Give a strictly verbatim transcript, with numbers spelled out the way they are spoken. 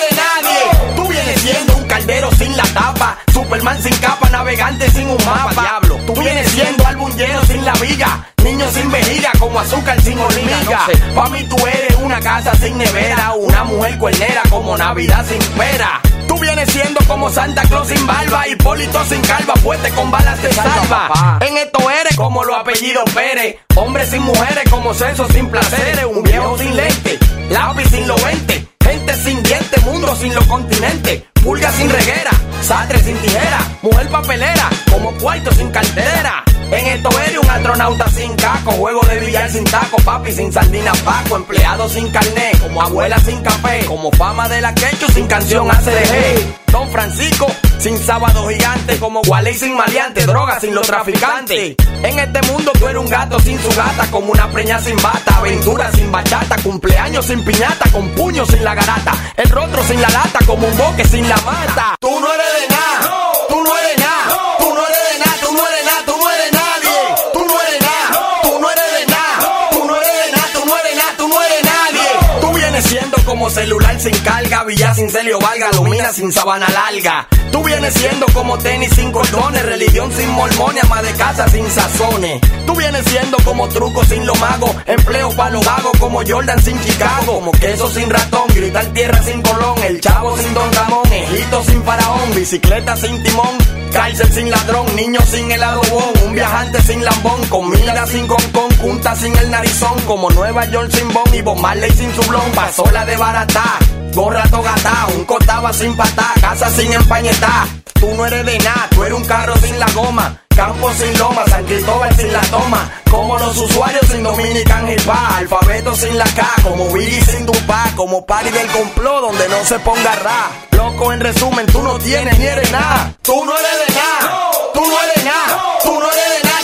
de nadie. Tú vienes siendo un caldero sin la tapa, Superman sin capa, navegante sin un mapa. Diablo, tú vienes siendo álbum lleno sin la viga, niño sin vejiga, como azúcar sin hormiga. No sé. Pa' mí tú eres una casa sin nevera, una mujer cuernera como Navidad sin pera. Tú vienes siendo como Santa Claus sin barba, Hipólito sin calva, fuerte con balas te salva. En esto eres como los apellidos Pérez, hombres sin mujeres como sexo sin placeres, un viejo sin lente, lápiz sin los veinte, gente sin dientes, mundo sin los continentes, pulga sin reguera, sastre sin tijera, mujer papelera como cuarto sin cartera. En esto eres un astronauta sin caco, juego de billar sin taco, papi sin sardina paco, empleado sin carnet, como abuela sin café, como fama de la quechu sin canción A C D G. Don Francisco sin sábado gigante, como Wally sin maleante, droga sin los traficantes. En este mundo tú eres un gato sin su gata, como una preña sin bata, aventura sin bachata, cumpleaños sin piñata, con puños sin la garata, el rostro sin la lata, como un boque sin la mata. Tú no eres de nada, no. Tú no eres nada, no. Tú no eres de nada, tú no eres nada, tú no eres nadie. Tú no eres nada, no. Tú no eres de nada, no. Tú no eres de nada, tú no eres nada, tú no eres nadie. No. Tú vienes siendo como celular sin carga, Villa sin Celio Valga, Lumina sin sabana larga. Tú vienes siendo como tenis sin cordones, religión sin mormones, ama de casa sin sazones. Tú vienes siendo como truco sin los magos, empleo para los vagos como Jordan sin Chicago, como queso sin ratón, gritar tierra sin Colón, el chavo sin Don Ramón, Egipto sin faraón, bicicleta sin timón, cárcel sin ladrón, niño sin helado bon, un viajante sin lambón, comida sin concón, junta sin el narizón, como Nueva York sin bon y Bob Marley sin su blon, pasola de barata, gorra togatá, un cotaba sin patá, casa sin empañetá. Tú no eres de nada, tú eres un carro sin la goma, campo sin loma, San Cristóbal sin la toma, como los usuarios sin Dominican Hip Hop, alfabeto sin la K, como Biggie sin Tupac, como party del complot donde no se ponga ra. Loco, en resumen, tú no tienes ni eres nada. Tú no eres de nada, tú no eres nada, tú no eres de nada.